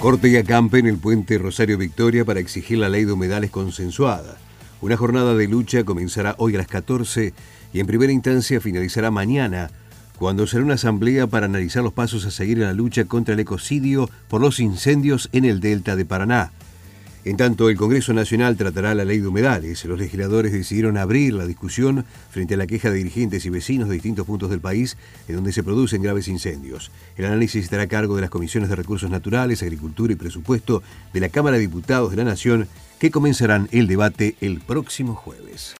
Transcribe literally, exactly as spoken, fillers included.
Corte y acampe en el puente Rosario Victoria para exigir la ley de humedales consensuada. Una jornada de lucha comenzará hoy a las catorce y en primera instancia finalizará mañana, cuando será una asamblea para analizar los pasos a seguir en la lucha contra el ecocidio por los incendios en el delta de Paraná. En tanto, el Congreso Nacional tratará la ley de humedales. Los legisladores decidieron abrir la discusión frente a la queja de dirigentes y vecinos de distintos puntos del país en donde se producen graves incendios. El análisis estará a cargo de las comisiones de Recursos Naturales, Agricultura y Presupuesto de la Cámara de Diputados de la Nación, que comenzarán el debate el próximo jueves.